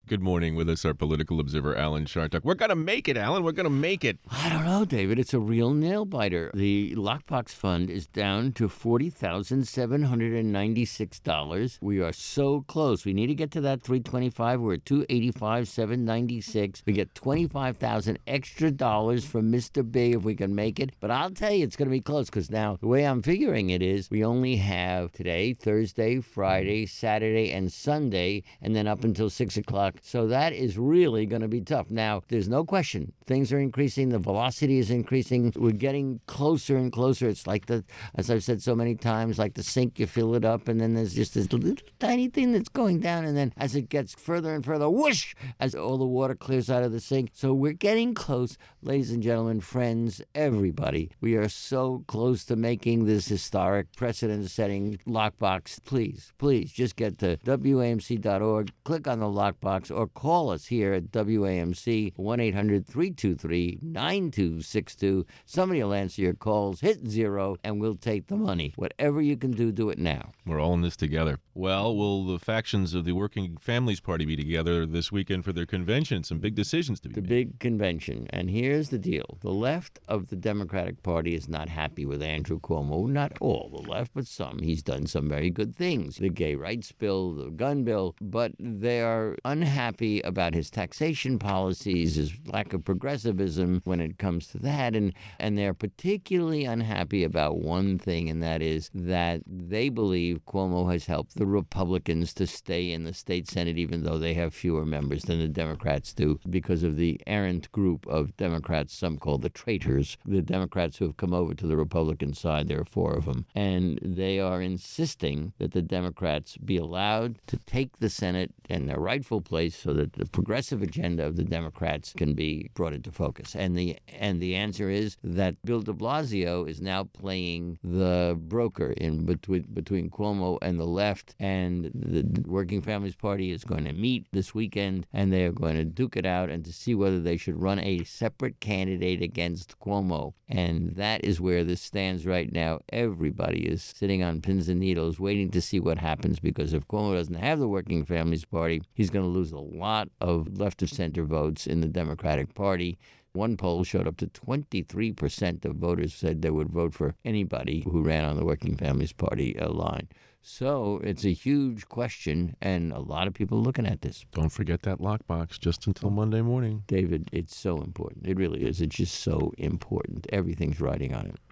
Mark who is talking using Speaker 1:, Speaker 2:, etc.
Speaker 1: Good morning. With us, our political observer, Alan Chartock. We're going to make it, Alan. We're going to make it.
Speaker 2: I don't know, David. It's a real nail-biter. The Lockbox Fund is down to $40,796. We are so close. We need to get to that $325. We're at $285,796. We get $25,000 extra dollars from Mr. B if we can make it. But I'll tell you, it's going to be close because now the way I'm figuring it is we only have today, Thursday, Friday, Saturday, and Sunday, and then up until 6 o'clock. So that is really going to be tough. Now, there's no question. Things are increasing. The velocity is increasing. We're getting closer and closer. It's like as I've said so many times, like the sink, you fill it up, and then there's just this little tiny thing that's going down. And then as it gets further and further, whoosh, as all the water clears out of the sink. So we're getting close, ladies and gentlemen, friends, everybody. We are so close to making this historic precedent-setting lockbox. Please, just get to WAMC.org, click on the lockbox, or call us here at WAMC 1-800-323-9262. Somebody will answer your calls, hit 0, and we'll take the money. Whatever you can do it now.
Speaker 1: We're all in this together. Well, will the factions of the Working Families Party be together this weekend for their convention? Some big decisions to be made.
Speaker 2: The big convention. And here's the deal. The left of the Democratic Party is not happy with Andrew Cuomo. Not all the left, but some. He's done some very good things. The gay rights bill, the gun bill. But they are unhappy about his taxation policies, his lack of progressivism when it comes to that. And they're particularly unhappy about one thing, and that is that they believe Cuomo has helped the Republicans to stay in the state Senate, even though they have fewer members than the Democrats do, because of the errant group of Democrats, some call the traitors, the Democrats who have come over to the Republican side. There are 4 of them. And they are insisting that the Democrats be allowed to take the Senate in their rightful place so that the progressive agenda of the Democrats can be brought into focus. And the answer is that Bill de Blasio is now playing the broker in between Cuomo and the left, and the Working Families Party is going to meet this weekend, and they are going to duke it out and to see whether they should run a separate candidate against Cuomo. And that is where this stands right now. Everybody is sitting on pins and needles waiting to see what happens, because if Cuomo doesn't have the Working Families Party, he's going to lose a lot of left-of-center votes in the Democratic Party. One poll showed up to 23% of voters said they would vote for anybody who ran on the Working Families Party line. So it's a huge question, and a lot of people are looking at this.
Speaker 1: Don't forget that lockbox just until Monday morning.
Speaker 2: David, it's so important. It really is. It's just so important. Everything's riding on it.